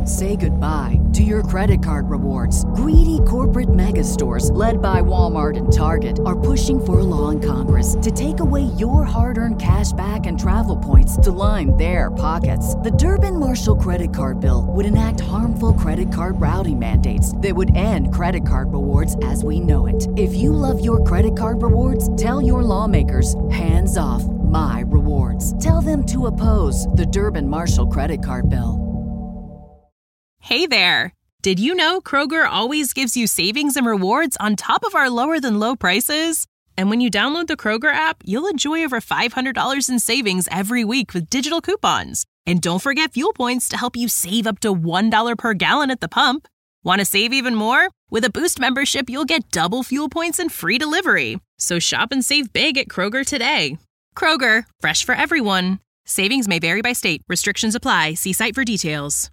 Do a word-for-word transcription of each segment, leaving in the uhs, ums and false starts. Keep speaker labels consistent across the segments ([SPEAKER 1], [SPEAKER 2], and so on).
[SPEAKER 1] Say goodbye to your credit card rewards. Greedy corporate mega stores, led by Walmart and Target, are pushing for a law in Congress to take away your hard-earned cash back and travel points to line their pockets. The Durbin-Marshall credit card bill would enact harmful credit card routing mandates that would end credit card rewards as we know it. If you love your credit card rewards, tell your lawmakers, hands off my rewards. Tell them to oppose the Durbin-Marshall credit card bill.
[SPEAKER 2] Hey there! Did you know Kroger always gives you savings and rewards on top of our lower than low prices? And when you download the Kroger app, you'll enjoy over five hundred dollars in savings every week with digital coupons. And don't forget fuel points to help you save up to one dollar per gallon at the pump. Want to save even more? With a Boost membership, you'll get double fuel points and free delivery. So shop and save big at Kroger today. Kroger, fresh for everyone. Savings may vary by state. Restrictions apply. See site for details.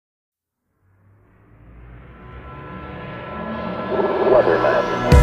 [SPEAKER 3] Weatherman.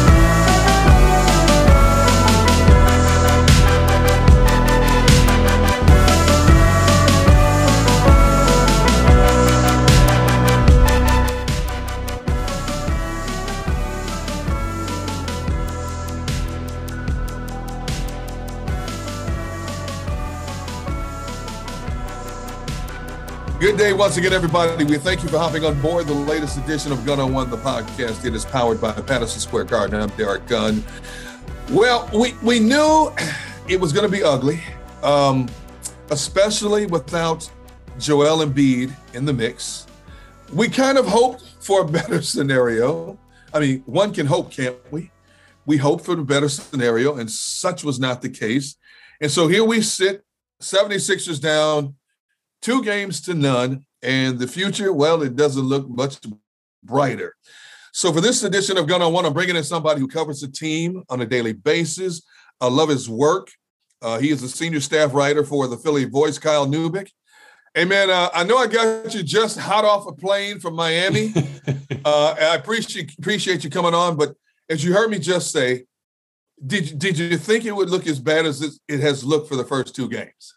[SPEAKER 4] Good day once again, everybody. We thank you for hopping on board the latest edition of Gun on One, the podcast. It is powered by Patterson Square Garden. I'm Derek Gunn. Well, we, we knew it was going to be ugly, um, especially without Joel Embiid in the mix. We kind of hoped for a better scenario. I mean, one can hope, can't we? We hoped for the better scenario, and such was not the case. And so here we sit, seventy-sixers down, two games to none, and the future, well, it doesn't look much brighter. So for this edition of Gun on One, I'm bringing in somebody who covers the team on a daily basis. I love his work. Uh, he is a senior staff writer for the Philly Voice, Kyle Neubeck. Hey, man, uh, I know I got you just hot off a plane from Miami. uh, I appreciate appreciate you coming on, but as you heard me just say, did, did you think it would look as bad as it, it has looked for the first two games?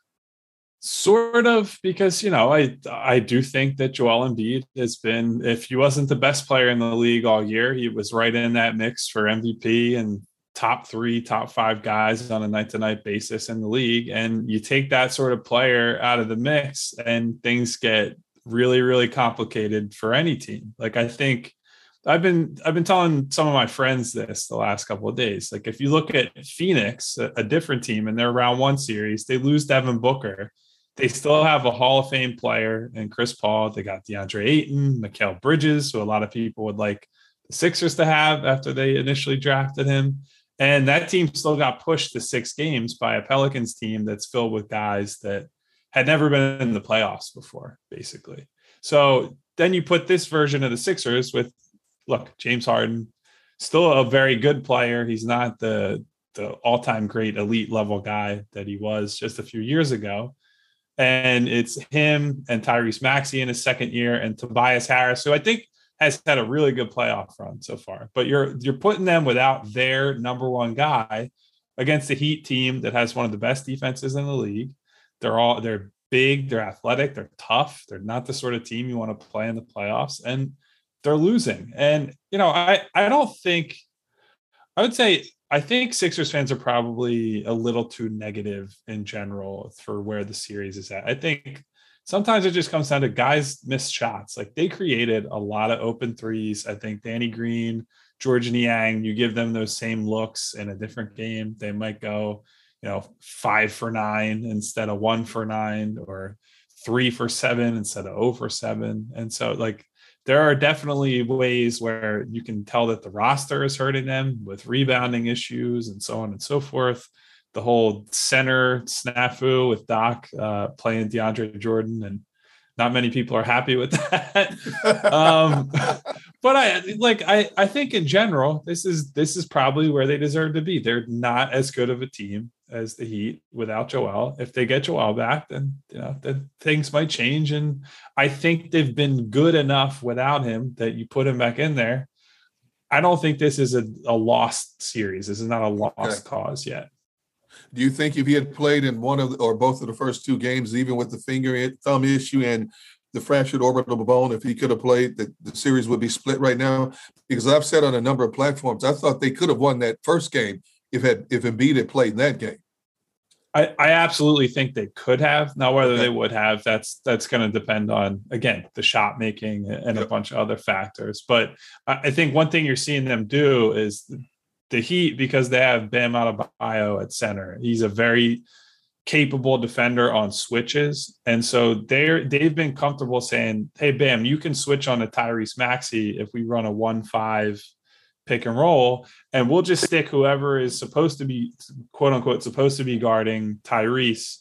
[SPEAKER 5] Sort of, because, you know, I I do think that Joel Embiid has been, if he wasn't the best player in the league all year, he was right in that mix for M V P and top three, top five guys on a night-to-night basis in the league. And you take that sort of player out of the mix and things get really, really complicated for any team. Like, I think I've been I've been telling some of my friends this the last couple of days. Like, if you look at Phoenix, a, a different team in their round one series, they lose Devin Booker. They still have a Hall of Fame player in Chris Paul. They got DeAndre Ayton, Mikal Bridges, who a lot of people would like the Sixers to have after they initially drafted him. And that team still got pushed to six games by a Pelicans team that's filled with guys that had never been in the playoffs before, basically. So then you put this version of the Sixers with, look, James Harden, still a very good player. He's not the, the all-time great elite level guy that he was just a few years ago. And it's him and Tyrese Maxey in his second year and Tobias Harris, who I think has had a really good playoff run so far. But you're you're putting them without their number one guy against a Heat team that has one of the best defenses in the league. They're all they're big, they're athletic, they're tough. They're not the sort of team you want to play in the playoffs, and they're losing. And you know, I I don't think I would say. I think Sixers fans are probably a little too negative in general for where the series is at. I think sometimes it just comes down to guys miss shots. Like, they created a lot of open threes. I think Danny Green, George Niang, you give them those same looks in a different game, they might go, you know, five for nine instead of one for nine, or three for seven instead of oh for seven. And so, like, there are definitely ways where you can tell that the roster is hurting them with rebounding issues and so on and so forth. The whole center snafu with Doc uh, playing DeAndre Jordan, and not many people are happy with that. um, but I like I I think in general this is this is probably where they deserve to be. They're not as good of a team as the Heat without Joel. If they get Joel back, then you know then things might change. And I think they've been good enough without him that you put him back in there. I don't think this is a, a lost series. This is not a lost okay. cause yet.
[SPEAKER 4] Do you think if he had played in one of the, or both of the first two games, even with the finger thumb issue, and the fractured orbital bone. If he could have played, the, the series would be split right now. Because I've said on a number of platforms, I thought they could have won that first game if had, if Embiid had played in that game.
[SPEAKER 5] I, I absolutely think they could have. Now, whether
[SPEAKER 4] Okay.
[SPEAKER 5] they would have, that's that's going to depend on, again, the shot making and
[SPEAKER 4] Yep.
[SPEAKER 5] a bunch of other factors. But I I think one thing you're seeing them do is the Heat, because they have Bam Adebayo at center. He's a very capable defender on switches. And so they're, they've been comfortable saying, hey, Bam, you can switch on to Tyrese Maxey if we run a one five pick and roll, and we'll just stick whoever is supposed to be, quote unquote, supposed to be guarding Tyrese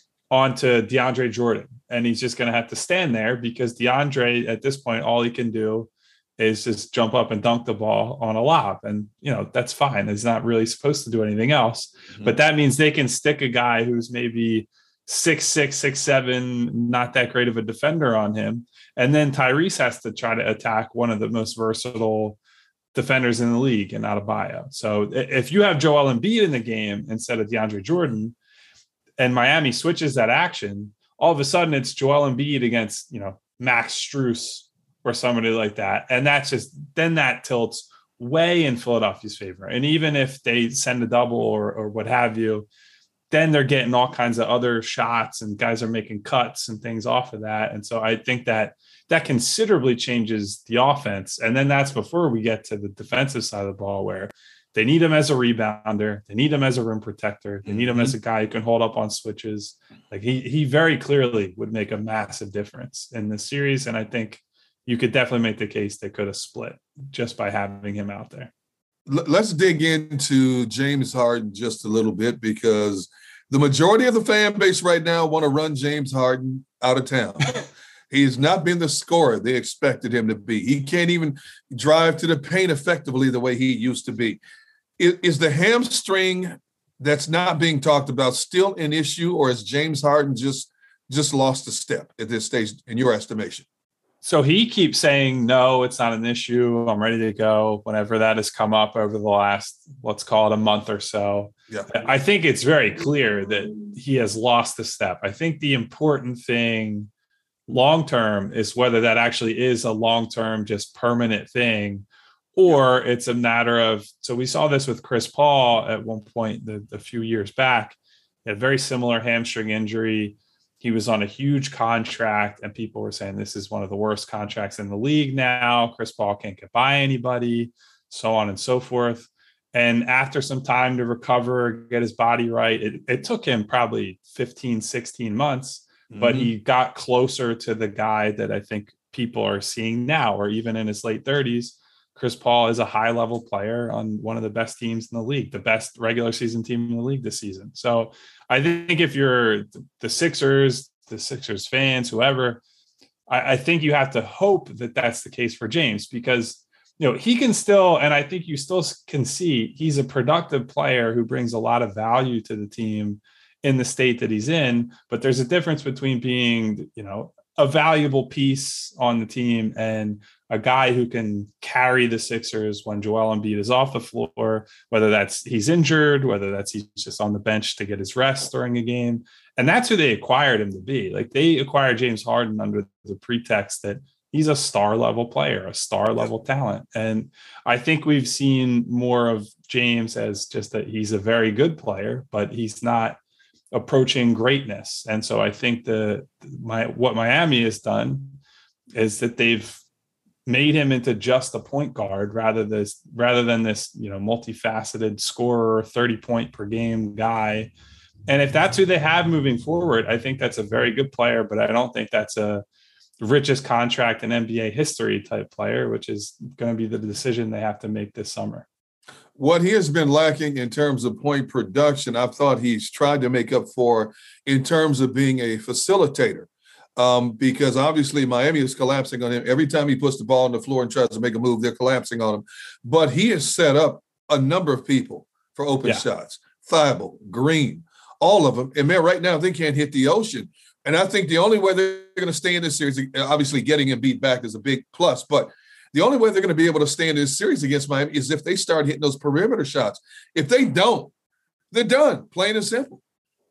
[SPEAKER 5] onto DeAndre Jordan. And he's just going to have to stand there because DeAndre, at this point, all he can do is just jump up and dunk the ball on a lob. And, you know, that's fine. He's not really supposed to do anything else. Mm-hmm. But that means they can stick a guy who's maybe six, six, six, seven, not that great of a defender on him. And then Tyrese has to try to attack one of the most versatile defenders in the league and Adebayo. So if you have Joel Embiid in the game instead of DeAndre Jordan, and Miami switches that action, all of a sudden it's Joel Embiid against, you know, Max Strus or somebody like that. And that's just, then that tilts way in Philadelphia's favor. And even if they send a double or, or what have you, then they're getting all kinds of other shots and guys are making cuts and things off of that. And so I think that that considerably changes the offense. And then that's before we get to the defensive side of the ball, where they need him as a rebounder. They need him as a rim protector. They need him as a guy who can hold up on switches. Like he, he very clearly would make a massive difference in this series. And I think you could definitely make the case they could have split just by having him out there.
[SPEAKER 4] Let's dig into James Harden just a little bit, because the majority of the fan base right now want to run James Harden out of town. He has not been the scorer they expected him to be. He can't even drive to the paint effectively the way he used to be. Is, is the hamstring that's not being talked about still an issue, or is James Harden just, just lost a step at this stage in your estimation?
[SPEAKER 5] So he keeps saying, no, it's not an issue. I'm ready to go whenever that has come up over the last, let's call it a month or so.
[SPEAKER 4] Yeah.
[SPEAKER 5] I think it's very clear that he has lost a step. I think the important thing long-term is whether that actually is a long-term, just permanent thing, or it's a matter of, so we saw this with Chris Paul at one point, the, the few years back, he had a very similar hamstring injury. He was on a huge contract and people were saying this is one of the worst contracts in the league now. Chris Paul can't get by anybody, so on and so forth. And after some time to recover, get his body right, it, it took him probably fifteen, sixteen months. But he got closer to the guy that I think people are seeing now, or even in his late thirties. Chris Paul is a high level player on one of the best teams in the league, the best regular season team in the league this season. So I think if you're the Sixers, the Sixers fans, whoever, I, I think you have to hope that that's the case for James, because, you know, he can still, and I think you still can see he's a productive player who brings a lot of value to the team in the state that he's in. But there's a difference between being, you know, a valuable piece on the team and a guy who can carry the Sixers when Joel Embiid is off the floor, whether that's he's injured, whether that's he's just on the bench to get his rest during a game. And that's who they acquired him to be. Like, they acquired James Harden under the pretext that he's a star level player, a star level talent. And I think we've seen more of James as just that he's a very good player, but he's not approaching greatness. And so I think the my what Miami has done is that they've made him into just a point guard rather this rather than this, you know, multifaceted scorer, thirty point per game guy. And if that's who they have moving forward, I think that's a very good player, but I don't think that's a richest contract in N B A history type player, which is going to be the decision they have to make this summer.
[SPEAKER 4] What he has been lacking in terms of point production, I've thought he's tried to make up for in terms of being a facilitator, um, because obviously Miami is collapsing on him. Every time he puts the ball on the floor and tries to make a move, they're collapsing on him. But he has set up a number of people for open
[SPEAKER 5] yeah.
[SPEAKER 4] shots. Thibault, Green, all of them. And man, right now they can't hit the ocean. And I think the only way they're going to stay in this series, obviously getting him beat back is a big plus, but the only way they're going to be able to stay in this series against Miami is if they start hitting those perimeter shots. If they don't, they're done, plain and simple.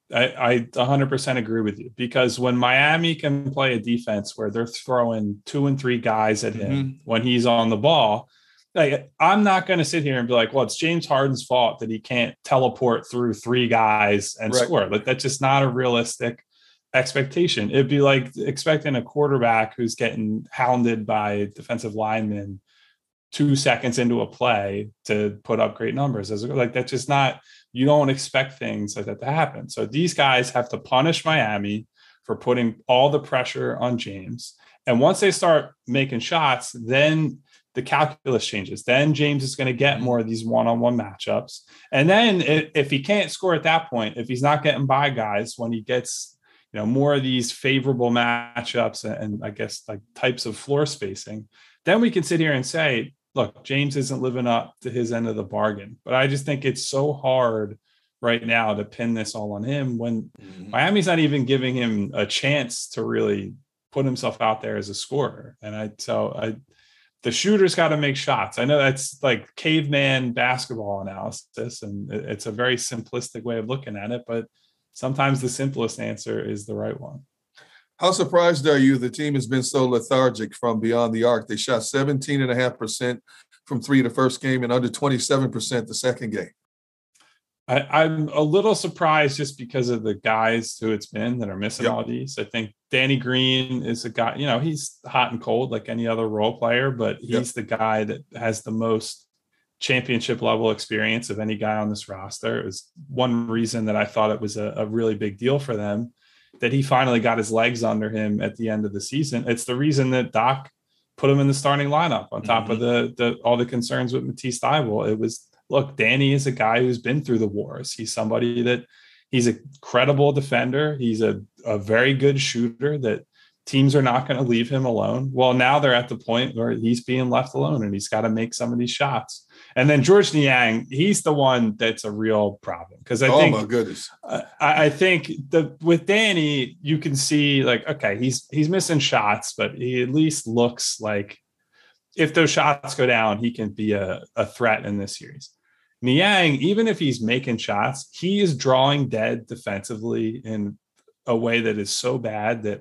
[SPEAKER 5] I, I one hundred percent agree with you, because when Miami can play a defense where they're throwing two and three guys at him mm-hmm. when he's on the ball, like, I'm not going to sit here and be like, well, it's James Harden's fault that he can't teleport through three guys and right. score. Like, that's just not a realistic expectation. It'd be like expecting a quarterback who's getting hounded by defensive linemen two seconds into a play to put up great numbers. As like, that's just not, you don't expect things like that to happen. So these guys have to punish Miami for putting all the pressure on James. And once they start making shots, then the calculus changes. Then James is going to get more of these one-on-one matchups. And then if he can't score at that point, if he's not getting by guys, when he gets, you know, more of these favorable matchups and, and I guess like types of floor spacing, then we can sit here and say, look, James isn't living up to his end of the bargain. But I just think it's so hard right now to pin this all on him when mm-hmm. Miami's not even giving him a chance to really put himself out there as a scorer. And I, so I, the shooter's got to make shots. I know that's like caveman basketball analysis, and it's a very simplistic way of looking at it, but sometimes the simplest answer is the right one.
[SPEAKER 4] How surprised are you the team has been so lethargic from beyond the arc? They shot seventeen point five percent from three the first game and under twenty-seven percent the second game.
[SPEAKER 5] I, I'm a little surprised just because of the guys who it's been that are missing yep. all these. I think Danny Green is a guy, you know, he's hot and cold like any other role player, but he's yep. the guy that has the most championship level experience of any guy on this roster. It was one reason that I thought it was a, a really big deal for them that he finally got his legs under him at the end of the season. It's the reason that Doc put him in the starting lineup on top mm-hmm. of the, the all the concerns with Matisse Thybulle. It was, look, Danny is a guy who's been through the wars. He's somebody that he's a credible defender. He's a, a very good shooter that teams are not going to leave him alone. Well, now they're at the point where he's being left alone and he's got to make some of these shots. And then George Niang, he's the one that's a real problem. Because I
[SPEAKER 4] oh
[SPEAKER 5] think,
[SPEAKER 4] my goodness,
[SPEAKER 5] uh, I, I think the with Danny, you can see like, okay, he's he's missing shots, but he at least looks like if those shots go down, he can be a, a threat in this series. Niang, even if he's making shots, he is drawing dead defensively in a way that is so bad that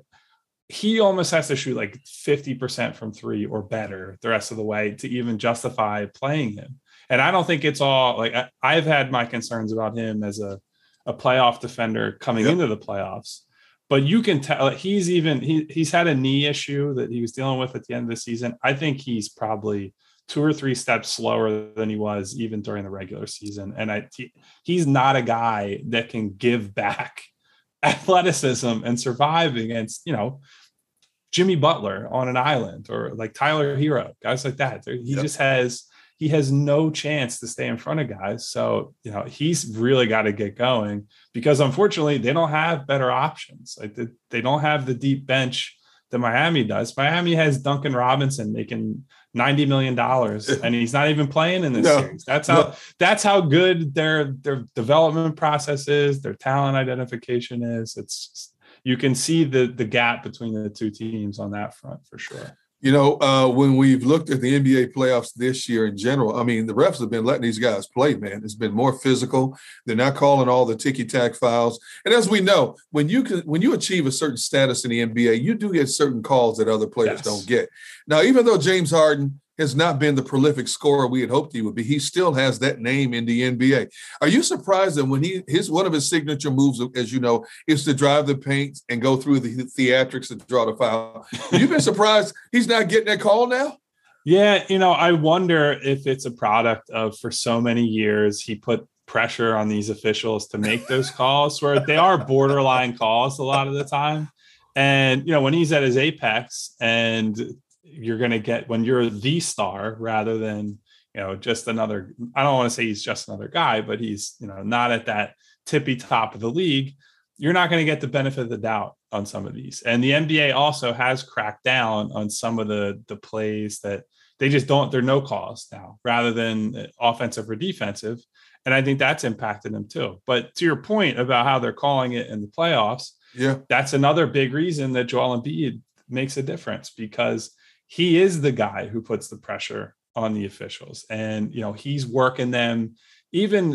[SPEAKER 5] he almost has to shoot like fifty percent from three or better the rest of the way to even justify playing him. And I don't think it's all like I, I've had my concerns about him as a, a playoff defender coming yep. into the playoffs, but you can tell he's even, he, he's had a knee issue that he was dealing with at the end of the season. I think he's probably two or three steps slower than he was even during the regular season. And I, he, he's not a guy that can give back athleticism and survive against, you know, Jimmy Butler on an island or like Tyler Hero, guys like that. He yep. just has, he has no chance to stay in front of guys. So, you know, he's really got to get going because unfortunately they don't have better options. Like they, they don't have the deep bench that Miami does. Miami has Duncan Robinson making ninety million dollars and he's not even playing in this no, series. That's how, no. that's how good their, their development process is. Their talent identification is. It's just, you can see the, the gap between the two teams on that front for sure.
[SPEAKER 4] You know, uh, when we've looked at the N B A playoffs this year in general, I mean, the refs have been letting these guys play, man. It's been more physical. They're not calling all the ticky-tack fouls. And as we know, when you can, when you achieve a certain status in the N B A, you do get certain calls that other players yes. don't get. Now, even though James Harden has not been the prolific scorer we had hoped he would be, he still has that name in the N B A. Are you surprised that when he his one of his signature moves, as you know, is to drive the paint and go through the theatrics and draw the foul? Have you been surprised he's not getting that call now?
[SPEAKER 5] Yeah, you know, I wonder if it's a product of for so many years he put pressure on these officials to make those calls where they are borderline calls a lot of the time. And, you know, when he's at his apex and you're going to get when you're the star rather than, you know, just another, I don't want to say he's just another guy, but he's, you know, not at that tippy top of the league. You're not going to get the benefit of the doubt on some of these. And the N B A also has cracked down on some of the, the plays that they just don't, they're no calls now rather than offensive or defensive. And I think that's impacted them too. But to your point about how they're calling it in the playoffs,
[SPEAKER 4] yeah,
[SPEAKER 5] that's another big reason that Joel Embiid makes a difference because he is the guy who puts the pressure on the officials and, you know, he's working them even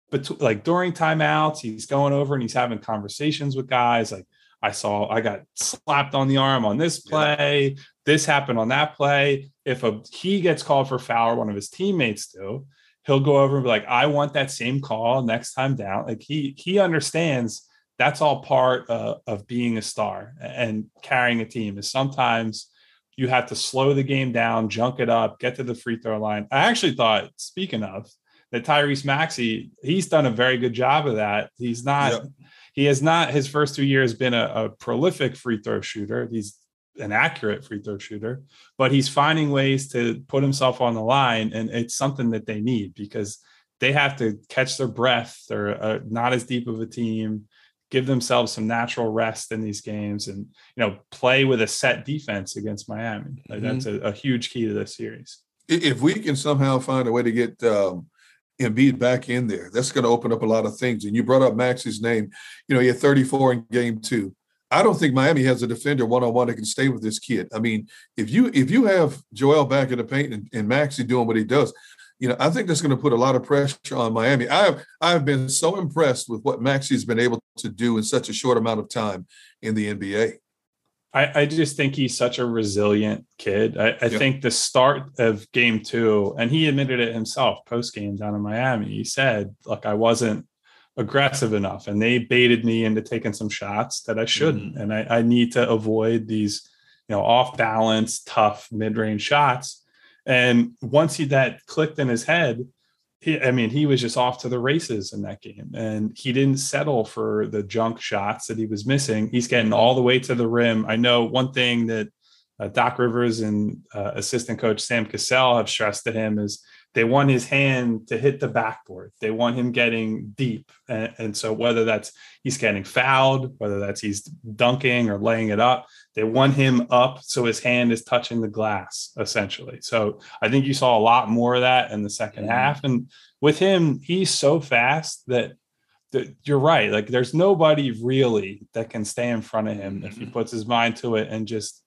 [SPEAKER 5] but like during timeouts, he's going over and he's having conversations with guys. Like I saw, I got slapped on the arm on this play. Yeah. This happened on that play. If a he gets called for foul, or one of his teammates do, he'll go over and be like, I want that same call next time down. Like he he understands that's all part uh, of being a star and carrying a team. Is sometimes you have to slow the game down, junk it up, get to the free throw line. I actually thought, speaking of, that Tyrese Maxey, he's done a very good job of that. He's not, yep. he has not, his first two years been a, a prolific free throw shooter. He's an accurate free throw shooter, but he's finding ways to put himself on the line. And it's something that they need because they have to catch their breath. They're uh, not as deep of a team, give themselves some natural rest in these games and, you know, play with a set defense against Miami. Like, mm-hmm. That's a, a huge key to this series.
[SPEAKER 4] If we can somehow find a way to get um, Embiid back in there, that's going to open up a lot of things. And you brought up Maxey's name. You know, he had thirty-four in game two. I don't think Miami has a defender one-on-one that can stay with this kid. I mean, if you if you have Joel back in the paint and, and Maxey doing what he does, you know, I think that's going to put a lot of pressure on Miami. I've I've been so impressed with what Maxey's been able to do in such a short amount of time in the N B A.
[SPEAKER 5] I, I just think he's such a resilient kid. I, I yeah. think the start of game two, and he admitted it himself post-game down in Miami, he said, look, I wasn't aggressive enough and they baited me into taking some shots that I shouldn't. Mm-hmm. And I, I need to avoid these, you know, off balance, tough mid-range shots. And once he that clicked in his head, he, I mean, he was just off to the races in that game. And he didn't settle for the junk shots that he was missing. He's getting all the way to the rim. I know one thing that uh, Doc Rivers and uh, assistant coach Sam Cassell have stressed to him is they want his hand to hit the backboard. They want him getting deep. And, and so whether that's he's getting fouled, whether that's he's dunking or laying it up, they want him up so his hand is touching the glass, essentially. So I think you saw a lot more of that in the second mm-hmm. half. And with him, he's so fast that, that you're right. Like there's nobody really that can stay in front of him mm-hmm. if he puts his mind to it and just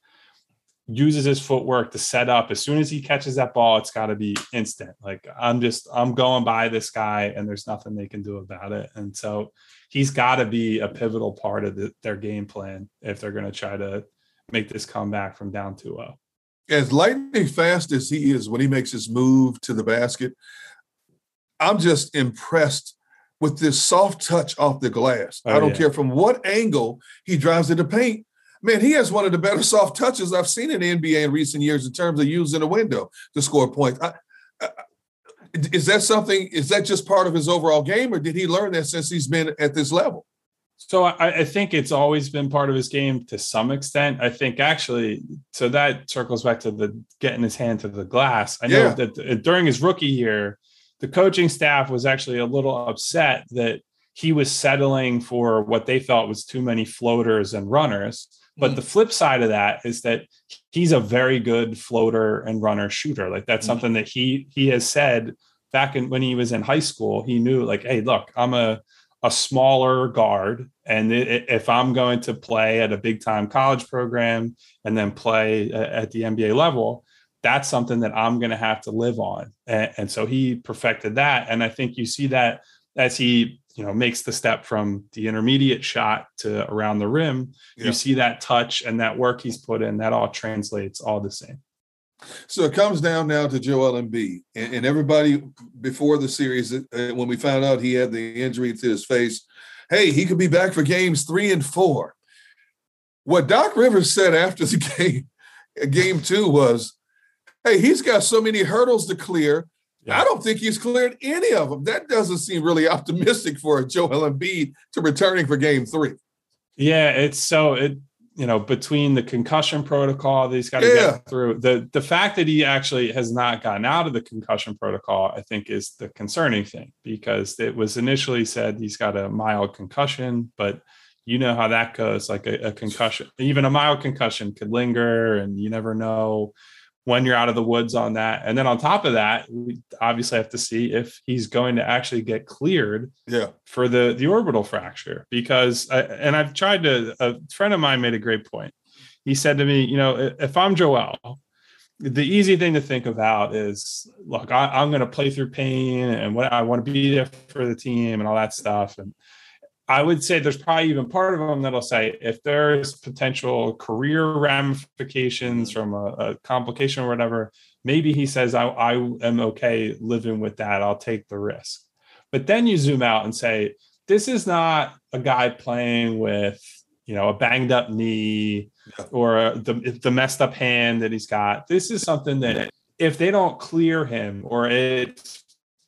[SPEAKER 5] uses his footwork to set up. As soon as he catches that ball, it's got to be instant. Like I'm just, I'm going by this guy and there's nothing they can do about it. And so he's got to be a pivotal part of the, their game plan if they're going to try to make this comeback from down two oh.
[SPEAKER 4] As lightning fast as he is when he makes his move to the basket, I'm just impressed with this soft touch off the glass. Oh, I don't yeah. care from what angle he drives in the paint. Man, he has one of the better soft touches I've seen in the N B A in recent years in terms of using a window to score points. I, I, is that something, is that just part of his overall game, or did he learn that since he's been at this level?
[SPEAKER 5] So I, I think it's always been part of his game to some extent. I think actually, so that circles back to the getting his hand to the glass. I know yeah. that during his rookie year, the coaching staff was actually a little upset that he was settling for what they thought was too many floaters and runners. But the flip side of that is that he's a very good floater and runner shooter. Like that's mm-hmm. something that he he has said back in when he was in high school. He knew like, hey, look, I'm a a smaller guard, and it, if I'm going to play at a big time college program and then play at the N B A level, that's something that I'm going to have to live on. And, and so he perfected that, and I think you see that as he, you know, makes the step from the intermediate shot to around the rim, yeah. you see that touch and that work he's put in, that all translates all the same.
[SPEAKER 4] So it comes down now to Joel Embiid, and, and everybody before the series, uh, when we found out he had the injury to his face, hey, he could be back for games three and four. What Doc Rivers said after the game, game two was, hey, he's got so many hurdles to clear. Yeah. I don't think he's cleared any of them. That doesn't seem really optimistic for Joel Embiid to returning for game three.
[SPEAKER 5] Yeah, it's so it you know between the concussion protocol that he's got to yeah. get through, the the fact that he actually has not gotten out of the concussion protocol, I think, is the concerning thing, because it was initially said he's got a mild concussion, but you know how that goes. Like a, a concussion, even a mild concussion could linger, and you never know when you're out of the woods on that. And then on top of that, we obviously have to see if he's going to actually get cleared
[SPEAKER 4] yeah.
[SPEAKER 5] for the, the orbital fracture, because, I, and I've tried to, a friend of mine made a great point. He said to me, you know, if I'm Joel the easy thing to think about is, look, I, I'm going to play through pain and what I want to be there for the team and all that stuff. And I would say there's probably even part of them that'll say if there's potential career ramifications from a, a complication or whatever, maybe he says, I, I am okay living with that. I'll take the risk. But then you zoom out and say, this is not a guy playing with, you know, a banged up knee yeah. or the, the messed up hand that he's got. This is something that if they don't clear him or it's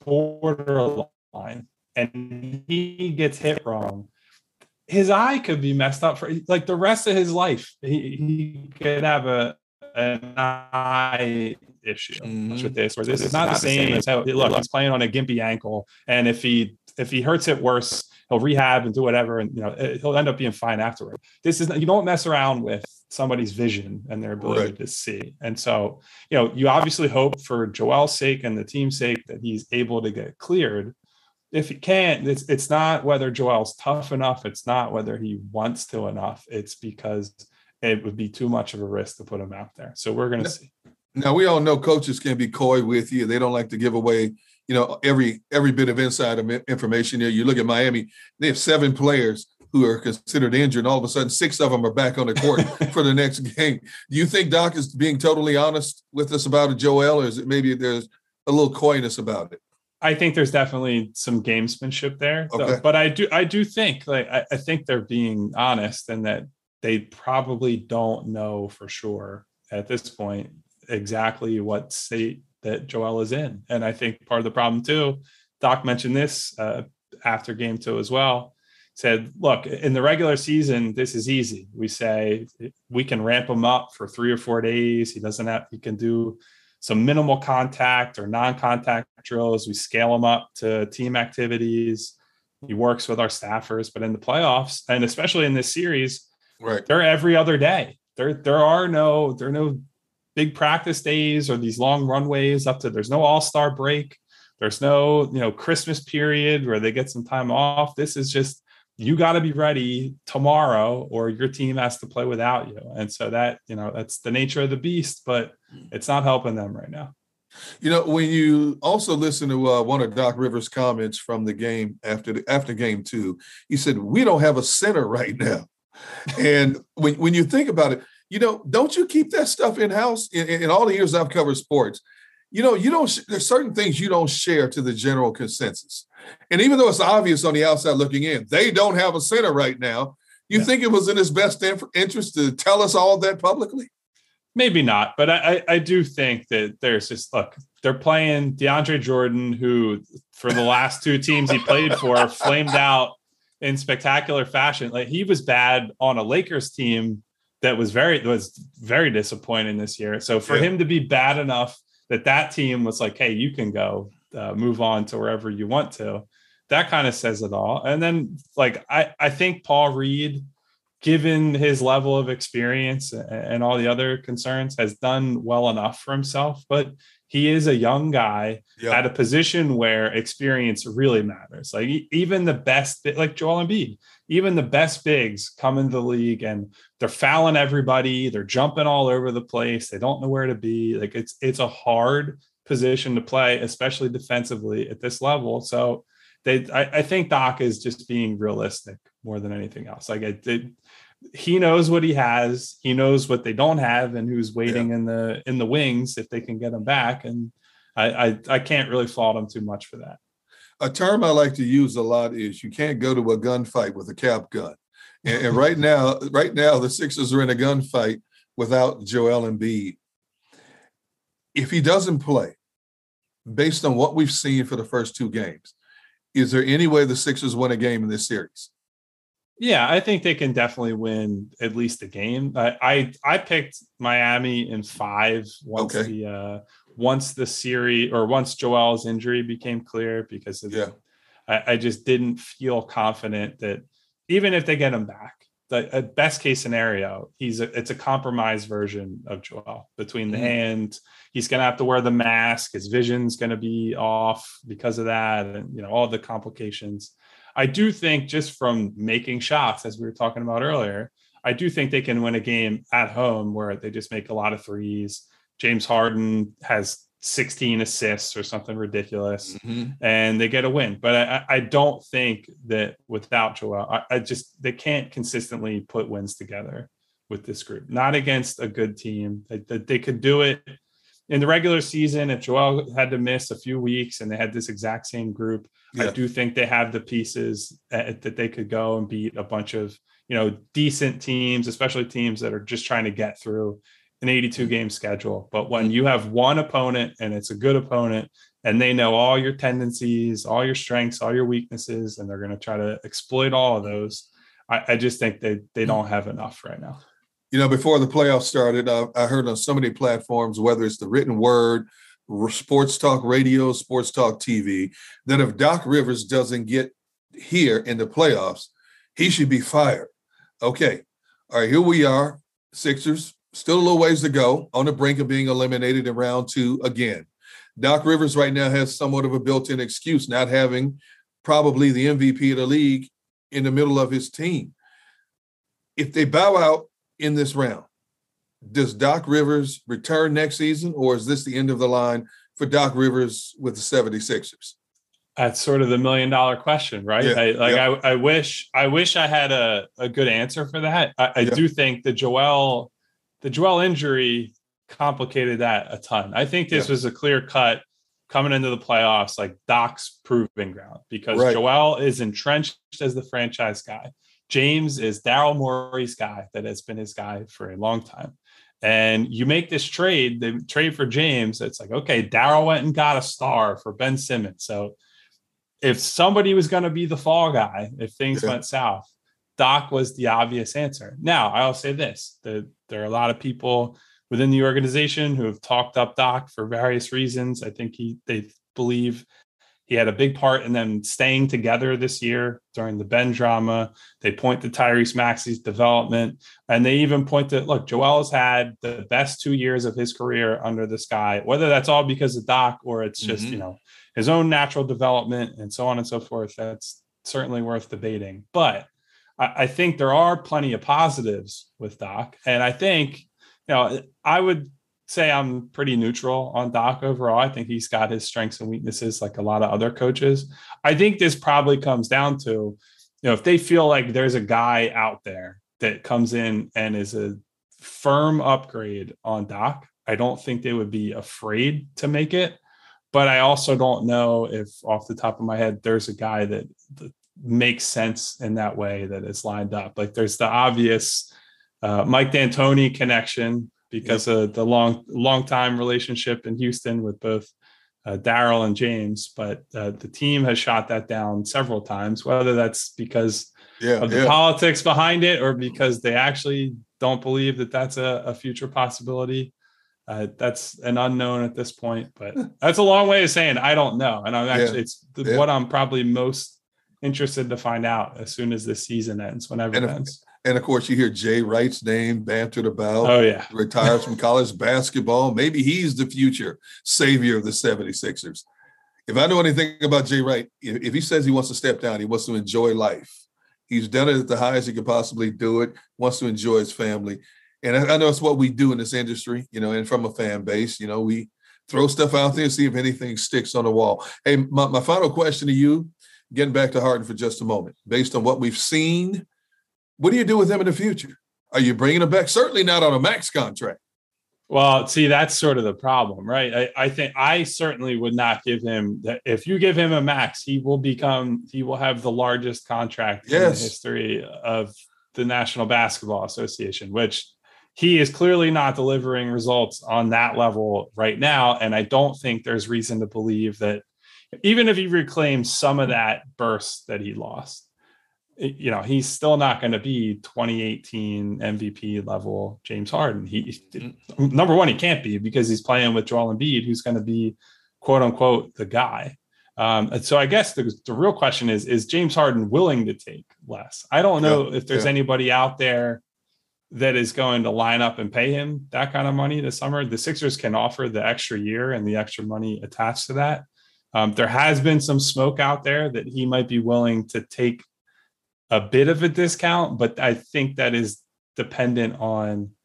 [SPEAKER 5] borderline, and he gets hit wrong, his eye could be messed up for like the rest of his life. He, he could have a an eye issue mm-hmm. with this, where this, this is not, not the same, same as how look, he's playing on a gimpy ankle, and if he if he hurts it worse, he'll rehab and do whatever, and you know he'll end up being fine afterward. This is you don't mess around with somebody's vision and their ability right. to see. And so, you know, you obviously hope for Joel's sake and the team's sake that he's able to get cleared. If he can't, it's it's not whether Joel's tough enough. It's not whether he wants to enough. It's because it would be too much of a risk to put him out there. So we're going to see.
[SPEAKER 4] Now, we all know coaches can be coy with you. They don't like to give away, you know, every every bit of inside information there. You look at Miami, they have seven players who are considered injured, and all of a sudden six of them are back on the court for the next game. Do you think Doc is being totally honest with us about it, Joel, or is it maybe there's a little coyness about it?
[SPEAKER 5] I think there's definitely some gamesmanship there,
[SPEAKER 4] okay.
[SPEAKER 5] so, but I do, I do think like, I, I think they're being honest and that they probably don't know for sure at this point exactly what state that Joel is in. And I think part of the problem too, Doc mentioned this uh, after game two as well, said, look, in the regular season, this is easy. We say we can ramp him up for three or four days. He doesn't have, he can do some minimal contact or non-contact drills. We scale him up to team activities. He works with our staffers, but in the playoffs, and especially in this series,
[SPEAKER 4] right,
[SPEAKER 5] they're every other day. There, there are no, there are no big practice days or these long runways up to, there's no all-star break. There's no, you know, Christmas period where they get some time off. This is just, you got to be ready tomorrow or your team has to play without you. And so that, you know, that's the nature of the beast, but it's not helping them right now.
[SPEAKER 4] You know, when you also listen to uh, one of Doc Rivers' comments from the game after the, after game two, he said, we don't have a center right now. And when, when you think about it, you know, don't you keep that stuff in-house? In, in all the years I've covered sports, you know, you don't, there's certain things you don't share to the general consensus. And even though it's obvious on the outside looking in, they don't have a center right now. You yeah. think it was in his best interest to tell us all that publicly?
[SPEAKER 5] Maybe not, but I, I do think that there's just, look, they're playing DeAndre Jordan, who for the last two teams he played for flamed out in spectacular fashion. Like he was bad on a Lakers team that was very, was very disappointing this year. So for yeah. him to be bad enough that that team was like, hey, you can go uh, move on to wherever you want to, that kind of says it all. And then like, I, I think Paul Reed, given his level of experience and, and all the other concerns, has done well enough for himself, but he is a young guy yeah. at a position where experience really matters. Like even the best, like Joel Embiid, even the best bigs come into the league and they're fouling everybody. They're jumping all over the place. They don't know where to be. Like it's, it's a hard position to play, especially defensively at this level. So they, I, I think Doc is just being realistic more than anything else. Like it, it he knows what he has. He knows what they don't have and who's waiting yeah. in the, in the wings if they can get him back. And I, I, I can't really fault him too much for that.
[SPEAKER 4] A term I like to use a lot is you can't go to a gunfight with a cap gun. And, and right now, right now, the Sixers are in a gunfight without Joel Embiid. If he doesn't play, based on what we've seen for the first two games, is there any way the Sixers win a game in this series?
[SPEAKER 5] Yeah, I think they can definitely win at least a game. I I, I picked Miami in five once okay. the uh, once the series or once Joel's injury became clear, because of,
[SPEAKER 4] yeah.
[SPEAKER 5] I, I just didn't feel confident that even if they get him back, the uh, best case scenario, he's a, it's a compromised version of Joel between the mm-hmm. hand. He's going to have to wear the mask. His vision's going to be off because of that, and you know all the complications. I do think just from making shots, as we were talking about earlier, I do think they can win a game at home where they just make a lot of threes. James Harden has sixteen assists or something ridiculous,
[SPEAKER 4] Mm-hmm.
[SPEAKER 5] and they get a win. But I, I don't think that without Joel, I, I just they can't consistently put wins together with this group. Not against a good team. They, they, they could do it in the regular season if Joel had to miss a few weeks and they had this exact same group. Yeah. I do think they have the pieces that, that they could go and beat a bunch of, you know, decent teams, especially teams that are just trying to get through an eighty-two game schedule. But when you have one opponent and it's a good opponent and they know all your tendencies, all your strengths, all your weaknesses, and they're going to try to exploit all of those, I, I just think they they don't have enough right now.
[SPEAKER 4] You know, before the playoffs started, uh, I heard on so many platforms, whether it's the written word, sports talk radio, sports talk T V, that if Doc Rivers doesn't get here in the playoffs, he should be fired. Okay. All right, here we are, Sixers, still a little ways to go, on the brink of being eliminated in round two again. Doc Rivers right now has somewhat of a built-in excuse, not having probably the M V P of the league in the middle of his team. If they bow out in this round, does Doc Rivers return next season, or is this the end of the line for Doc Rivers with the seventy-sixers?
[SPEAKER 5] That's sort of the million dollar question, right?
[SPEAKER 4] Yeah,
[SPEAKER 5] I, like
[SPEAKER 4] yeah.
[SPEAKER 5] I, I wish, I wish I had a, a good answer for that. I, I
[SPEAKER 4] Yeah.
[SPEAKER 5] do think the Joel, the Joel injury complicated that a ton. I think this
[SPEAKER 4] Yeah.
[SPEAKER 5] was a clear cut coming into the playoffs, like Doc's proving ground, because
[SPEAKER 4] Right.
[SPEAKER 5] Joel is entrenched as the franchise guy. James is Daryl Morey's guy that has been his guy for a long time. And you make this trade, the trade for James. It's like, okay, Daryl went and got a star for Ben Simmons. So if somebody was going to be the fall guy, if things
[SPEAKER 4] Yeah.
[SPEAKER 5] went south, Doc was the obvious answer. Now, I'll say this, that there are a lot of people within the organization who have talked up Doc for various reasons. I think he they believe he had a big part in them staying together this year during the Ben drama. They point to Tyrese Maxey's development, and they even point to, look, Joel has had the best two years of his career under this guy, whether that's all because of Doc or it's just,
[SPEAKER 4] Mhm.
[SPEAKER 5] you know, his own natural development and so on and so forth. That's certainly worth debating. But I, I think there are plenty of positives with Doc. And I think, you know, I would say I'm pretty neutral on Doc overall. I think he's got his strengths and weaknesses like a lot of other coaches. I think this probably comes down to, you know, if they feel like there's a guy out there that comes in and is a firm upgrade on Doc, I don't think they would be afraid to make it. But I also don't know if off the top of my head, there's a guy that, that makes sense in that way that is lined up. Like there's the obvious uh, Mike D'Antoni connection, because of the long, long time relationship in Houston with both uh, Daryl and James. But uh, the team has shot that down several times, whether that's because
[SPEAKER 4] Yeah,
[SPEAKER 5] of the
[SPEAKER 4] yeah.
[SPEAKER 5] politics behind it or because they actually don't believe that that's a, a future possibility. Uh, that's an unknown at this point, but that's a long way of saying I don't know. And I'm actually,
[SPEAKER 4] Yeah,
[SPEAKER 5] it's the,
[SPEAKER 4] yeah.
[SPEAKER 5] what I'm probably most interested to find out as soon as this season ends, whenever
[SPEAKER 4] And
[SPEAKER 5] it
[SPEAKER 4] if-
[SPEAKER 5] ends.
[SPEAKER 4] And of course, you hear Jay Wright's name bantered about.
[SPEAKER 5] Oh, yeah.
[SPEAKER 4] Retires from college basketball. Maybe he's the future savior of the seventy-sixers. If I know anything about Jay Wright, if, if he says he wants to step down, he wants to enjoy life. He's done it at the highest he could possibly do it, wants to enjoy his family. And I, I know it's what we do in this industry, you know, and from a fan base, you know, we throw stuff out there and see if anything sticks on the wall. Hey, my, my final question to you, getting back to Harden for just a moment, based on what we've seen, what do you do with him in the future? Are you bringing him back? Certainly not on a max contract.
[SPEAKER 5] Well, see, that's sort of the problem, right? I, I think I certainly would not give him that. If you give him a max, he will become, he will have the largest contract in
[SPEAKER 4] Yes.
[SPEAKER 5] the history of the National Basketball Association, which he is clearly not delivering results on that level right now. And I don't think there's reason to believe that even if he reclaims some of that burst that he lost, you know, he's still not going to be twenty eighteen M V P level James Harden. He number one, he can't be because he's playing with Joel Embiid, who's going to be quote unquote the guy. Um, and so I guess the, the real question is, is James Harden willing to take less? I don't know
[SPEAKER 4] Yeah,
[SPEAKER 5] if there's
[SPEAKER 4] yeah.
[SPEAKER 5] anybody out there that is going to line up and pay him that kind of money this summer. The Sixers can offer the extra year and the extra money attached to that. Um, there has been some smoke out there that he might be willing to take a bit of a discount, but I think that is dependent on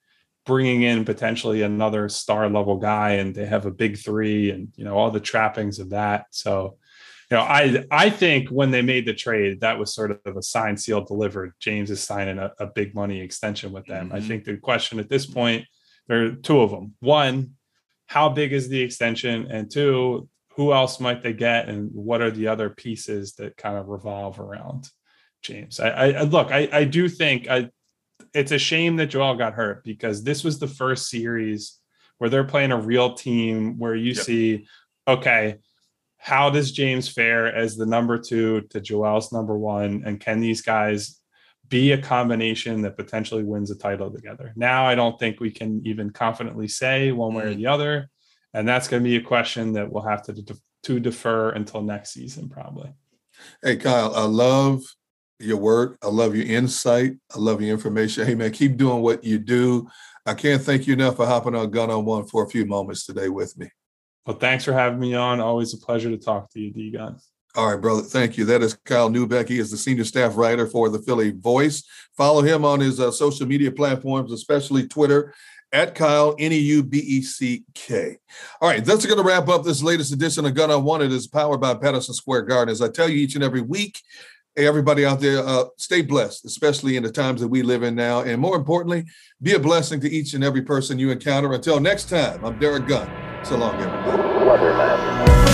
[SPEAKER 5] bringing in potentially another star level guy, and they have a big three and, you know, all the trappings of that. So, you know, I, I think when they made the trade, that was sort of a signed, sealed, delivered. James is signing a, a big money extension with them. Mm-hmm. I think the question at this point, there are two of them. One, how big is the extension? And two, who else might they get? And what are the other pieces that kind of revolve around James? I, I look, I, I do think I, it's a shame that Joel got hurt, because this was the first series where they're playing a real team where you yep. see, okay, how does James fare as the number two to Joel's number one? And can these guys be a combination that potentially wins a title together? Now, I don't think we can even confidently say one way or the other. And that's going to be a question that we'll have to, de- to defer until next season, probably.
[SPEAKER 4] Hey, Kyle, I love your work. I love your insight. I love your information. Hey, man, keep doing what you do. I can't thank you enough for hopping on Gun on One for a few moments today with me.
[SPEAKER 5] Well, thanks for having me on. Always a pleasure to talk to you, D-Gun.
[SPEAKER 4] All right, brother. Thank you. That is Kyle Neubeck. He is the senior staff writer for the Philly Voice. Follow him on his uh, social media platforms, especially Twitter, at Kyle, N E U B E C K. All right, that's going to wrap up this latest edition of Gun on One. It is powered by Patterson Square Garden. As I tell you each and every week, hey, everybody out there, uh, stay blessed, especially in the times that we live in now. And more importantly, be a blessing to each and every person you encounter. Until next time, I'm Derek Gunn. So long, everybody.
[SPEAKER 3] Weatherman.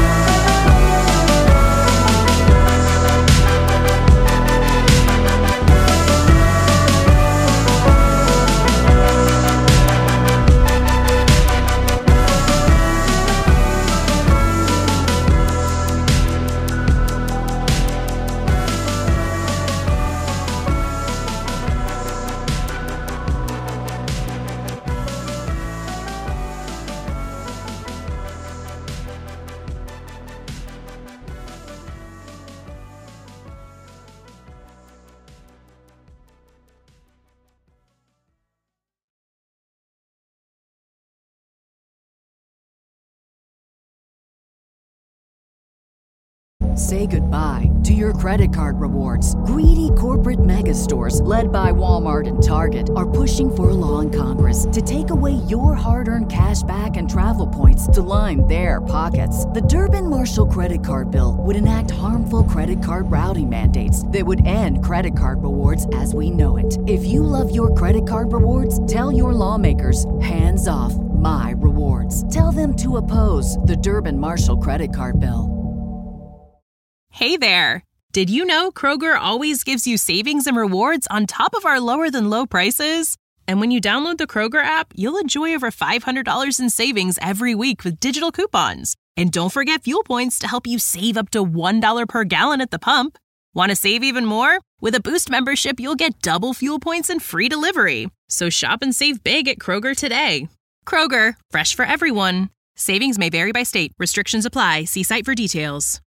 [SPEAKER 1] Say goodbye to your credit card rewards. Greedy corporate mega stores, led by Walmart and Target, are pushing for a law in Congress to take away your hard-earned cash back and travel points to line their pockets. The Durbin-Marshall credit card bill would enact harmful credit card routing mandates that would end credit card rewards as we know it. If you love your credit card rewards, tell your lawmakers, hands off my rewards. Tell them to oppose the Durbin-Marshall credit card bill.
[SPEAKER 2] Hey there! Did you know Kroger always gives you savings and rewards on top of our lower than low prices? And when you download the Kroger app, you'll enjoy over five hundred dollars in savings every week with digital coupons. And don't forget fuel points to help you save up to one dollar per gallon at the pump. Want to save even more? With a Boost membership, you'll get double fuel points and free delivery. So shop and save big at Kroger today. Kroger, fresh for everyone. Savings may vary by state. Restrictions apply. See site for details.